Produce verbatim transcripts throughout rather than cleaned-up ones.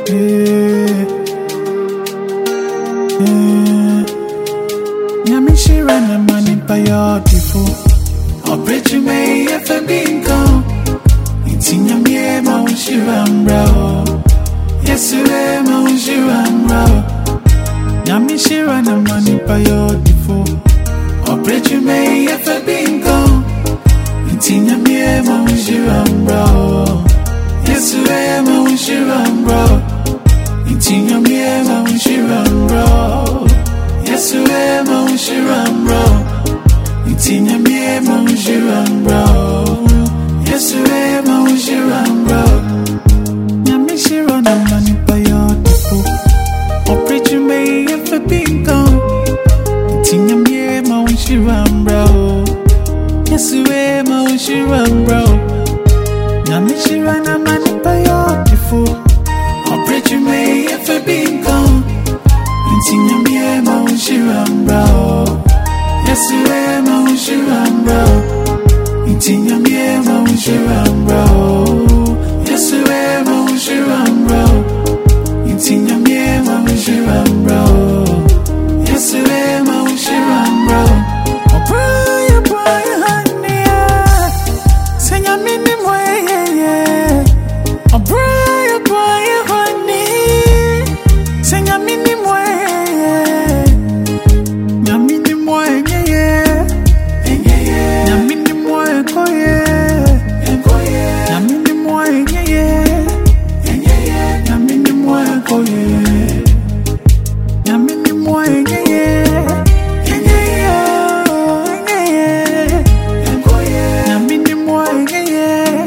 Yeah, yeah. Nyami shira na mani pa beautiful. Oprechu me efe binko. Iti nyami e ma unshira mbra. Yesu e ma unshira mbra. Nyami shira na mani pa beautiful. Oprechu me efe binko. Iti nyami e ma unshira mbra. Yesu e ma unshira mbra. Iti nyami e ma unshira mbra. Yesu e ma unshira mbra. Iti nyami e ma unshira mbra. Yesu e ma unshira mbra. Nyami shira na mani pa beautiful. Oprechu me efe binko. Iti nyami e ma unshira mbra. Yesu e ma unshira mbra. Nyami shira na mani pa beautiful. Oprechu me efe binko. Iti nyami e ma unshira mbra. Yesu e ma unshira mbra. Iti nyami e ma unshira mbra. Yesu e ma unshira mbra. Iti nyami e ma unshira mbra. Yesu e ma unshira mbra. Oh boy, oh boy, honey, say nyami ni mo ye ye. Oh boy, oh boy, honey, say nyami ni mo ye. Nyami ni mo ye ye. Nyami ni mo ye ko ye. Nyami ni mo ye ye. Nyami ni mo ye ko ye. Nyami ni mo ye ye. Nyami ni mo ye ye.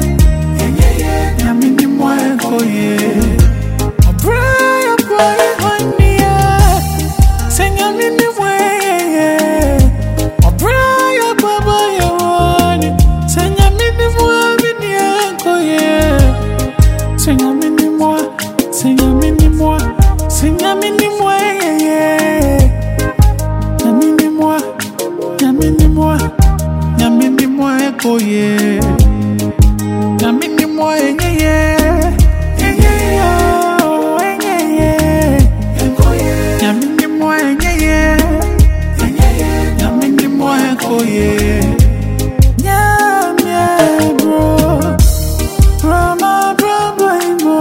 Nyami ni mo ye ko ye. Oh boy, oh boy, honey, say nyami ni mo ye ye. Oh boy, oh boy, honey, say nyami ni mo ye ko ye. Say nyami ni mo, say nyami ni mo, say nyami ni mo ye ye. Nyami ni mo, nyami ni mo, nyami ni mo ye ko ye. Nyami ni mo ye ye. Ye ye oh ye ye. Nyami ni mo ye ye. Nyami ni mo ye ko ye. Nyami bro, bro ma bro boy mo.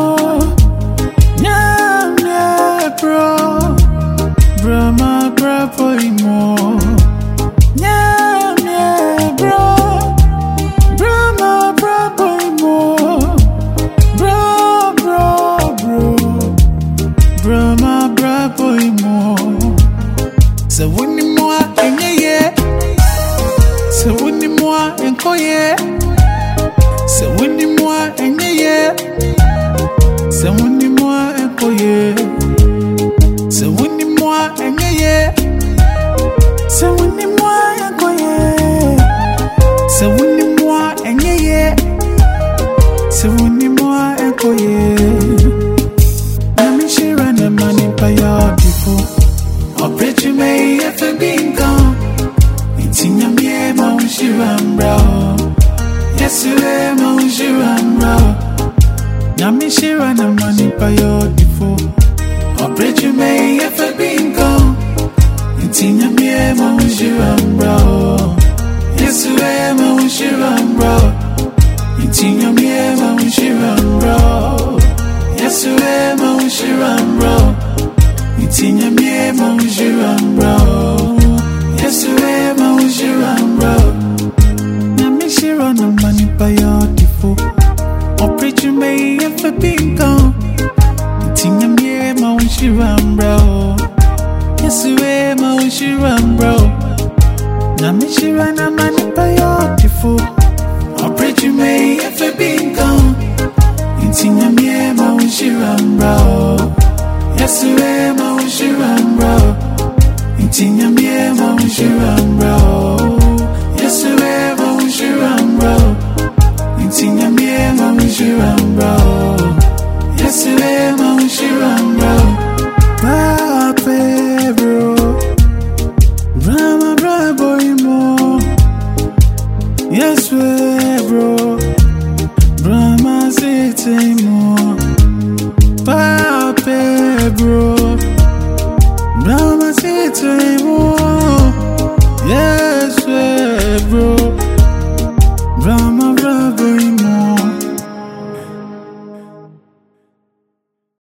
Nyami bro, bro ma bro boy mo. Nyami bro, bro ma bro boy mo. Bro, bro, bro, bro ma bro boy mo. So when you more in ye, so when you more in koye, so when you more in ye, so when you more in koye, so when you more in ye, so when you more in koye, so when you more in ye, so when you more in koye. Nyami shira na mani pa beautiful. Oprechu me efe binko. Iti nyami e ma unshira mbra. Yesu e ma unshira mbra. Nyami shira na mani pa beautiful. Oprechu me efe binko. Iti nyami e ma unshira mbra. Yesu e ma unshira mbra. Iti nyami e ma unshira mbra. Yesu e ma unshira mbra. Iti nyami e ma unshira mbra. Yesu e ma unshira mbra. Nyami shira na mani pa beautiful. Oprechu me efe binko. Iti nyami e ma unshira mbra. Yesu e ma unshira mbra. Nyami shira